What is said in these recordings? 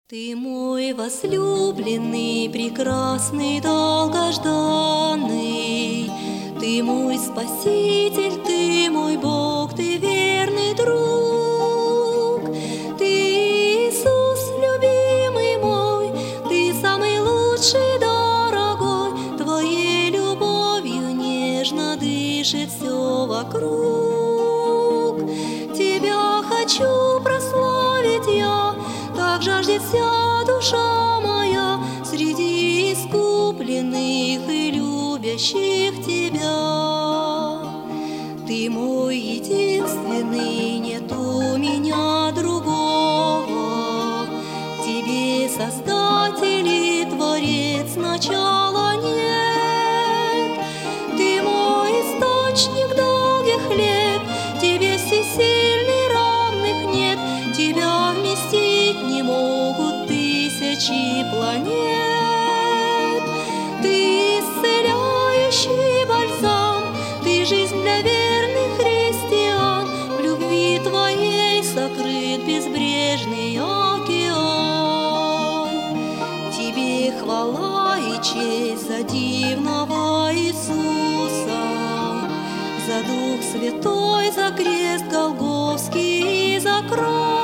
Ты мой возлюбленный, прекрасный, долгожданный. Ты мой Спаситель, Ты мой Бог, Ты верный друг. Ты, Иисус, любимый мой, Ты самый лучший, дорогой. Твоей любовью нежно дышит все вокруг. Тебя хочу прославить я, так жаждет вся душа моя среди искупленных и любящих Тебя. Ты мой единственный, нет у меня другого. Тебе, Создатель и Творец, начала нет. Ты мой источник долгих лет, Тебе всесильный равных нет. Тебя вместить не могут тысячи планет. Ты исцеляющий бальзам, Ты жизнь для верных христиан. В любви Твоей сокрыт безбрежный океан. Тебе хвала и честь за дивного Иисуса, за Дух Святой, за крест Голгофский и за кровь.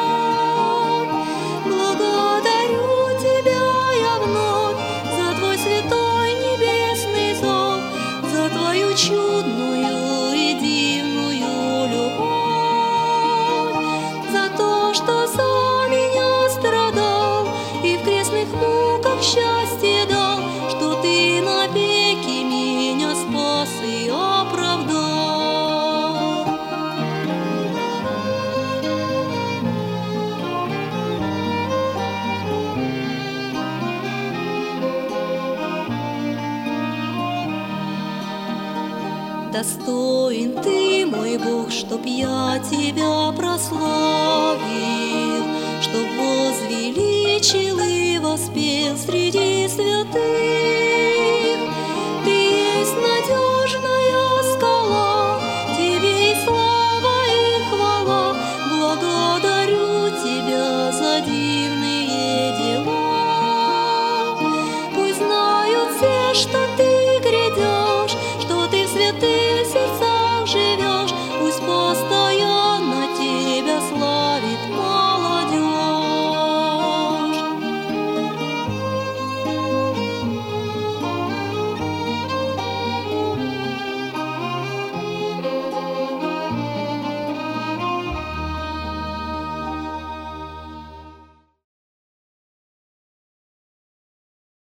Благодарю Тебя я вновь за Твой святой небесный зов, за Твою чудную и дивную любовь, за то, что за меня страдал и в крестных муках счастье дал, что Ты навеки меня спас и оправдал. Достоин Ты, мой Бог, чтоб я Тебя прославил, чтоб возвеличил и воспел среди святых.